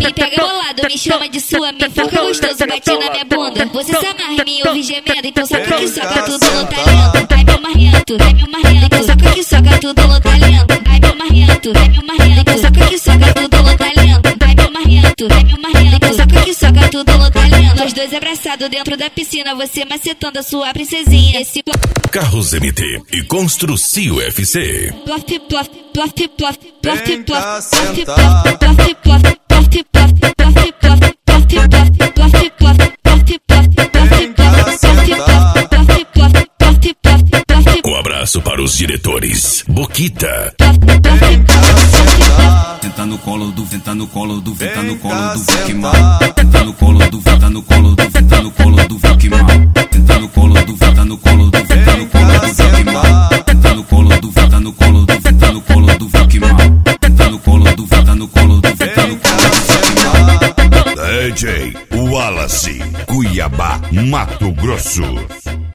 Me pega bolado, me chama de sua, me foca gostoso, bate na minha bunda. Você se amarra em mim, ouve gemendo, então soca que soca tudo no talento. Ai meu marrento, então soca que soca tudo no talento. Ai meu marrento, então soca que soca tudo no talento. Ai meu marrento, então soca que soca tudo no talento. Nós dois abraçados dentro da piscina, você macetando a sua princesinha. Esse Carros MT e Construcio FC. plof, plof, plof, plof, plof, Vem plof, cá plof, sentar. plof, plof, plof, plof, plof, plof, plof, plof, plof, plof, plof, plof, Um abraço para os diretores. Boquita. Senta no colo do, senta no colo do, senta no colo do Vic mal. Senta no colo do, senta no colo do, senta no colo do Vic mal. Senta no colo do, senta no colo do, senta no colo do Vic mal. Senta no colo do, senta no colo do, senta no colo do Vic mal. Senta no colo do, senta no colo do, senta no colo do Vic mal. DJ Wallace, Cuiabá, Mato Grosso.